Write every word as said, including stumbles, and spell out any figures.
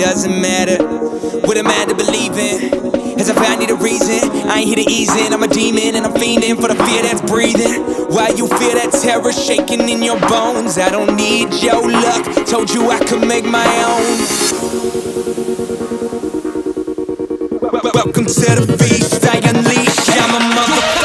doesn't matter what am I to believe in. As I found need a reason, I ain't here to ease in. I'm a demon and I'm fiending for the fear that's breathing. Why you feel that terror shaking in your bones? I don't need your luck, told you I could make my own. Welcome to the feast, I unleash, I'm a motherfucker.